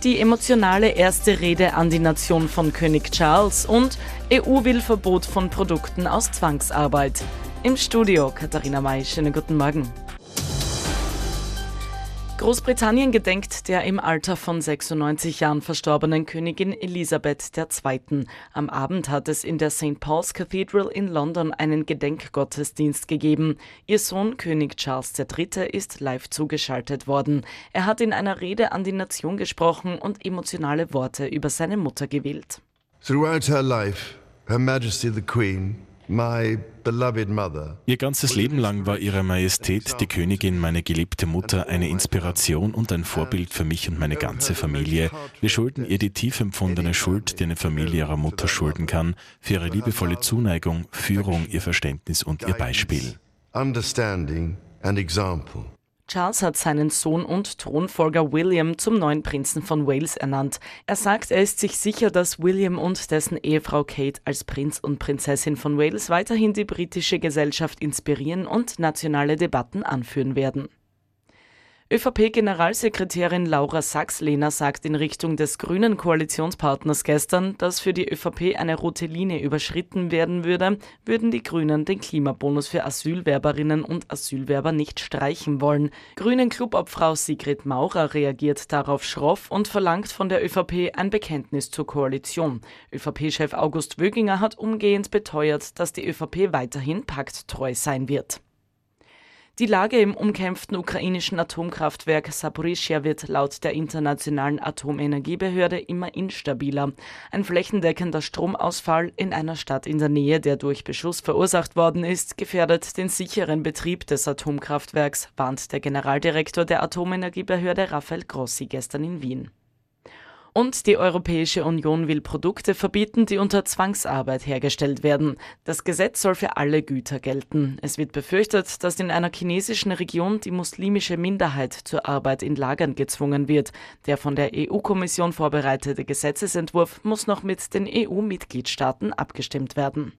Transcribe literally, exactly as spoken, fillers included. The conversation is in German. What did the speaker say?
die emotionale erste Rede an die Nation von König Charles und E U will Verbot von Produkten aus Zwangsarbeit. Im Studio Katharina May, schönen guten Morgen. Großbritannien gedenkt der im Alter von sechsundneunzig Jahren verstorbenen Königin Elisabeth der Zweite. Am Abend hat es in der Saint Paul's Cathedral in London einen Gedenkgottesdienst gegeben. Ihr Sohn König Charles der Dritte ist live zugeschaltet worden. Er hat in einer Rede an die Nation gesprochen und emotionale Worte über seine Mutter gewählt. Throughout her life, Her Majesty the Queen, my beloved mother. Ihr ganzes Leben lang war Ihre Majestät, die Königin, meine geliebte Mutter, eine Inspiration und ein Vorbild für mich und meine ganze Familie. Wir schulden ihr die tief empfundene Schuld, die eine Familie ihrer Mutter schulden kann, für ihre liebevolle Zuneigung, Führung, ihr Verständnis und ihr Beispiel. Understanding and example. Charles hat seinen Sohn und Thronfolger William zum neuen Prinzen von Wales ernannt. Er sagt, er ist sich sicher, dass William und dessen Ehefrau Kate als Prinz und Prinzessin von Wales weiterhin die britische Gesellschaft inspirieren und nationale Debatten anführen werden. ÖVP-Generalsekretärin Laura Sachs-Lehner sagt in Richtung des grünen Koalitionspartners gestern, dass für die ÖVP eine rote Linie überschritten werden würde, würden die Grünen den Klimabonus für Asylwerberinnen und Asylwerber nicht streichen wollen. Grünen-Clubobfrau Sigrid Maurer reagiert darauf schroff und verlangt von der ÖVP ein Bekenntnis zur Koalition. ÖVP-Chef August Wöginger hat umgehend beteuert, dass die ÖVP weiterhin pakttreu sein wird. Die Lage im umkämpften ukrainischen Atomkraftwerk Saporischschja wird laut der Internationalen Atomenergiebehörde immer instabiler. Ein flächendeckender Stromausfall in einer Stadt in der Nähe, der durch Beschuss verursacht worden ist, gefährdet den sicheren Betrieb des Atomkraftwerks, warnt der Generaldirektor der Atomenergiebehörde Rafael Grossi gestern in Wien. Und die Europäische Union will Produkte verbieten, die unter Zwangsarbeit hergestellt werden. Das Gesetz soll für alle Güter gelten. Es wird befürchtet, dass in einer chinesischen Region die muslimische Minderheit zur Arbeit in Lagern gezwungen wird. Der von der E U-Kommission vorbereitete Gesetzesentwurf muss noch mit den E U-Mitgliedstaaten abgestimmt werden.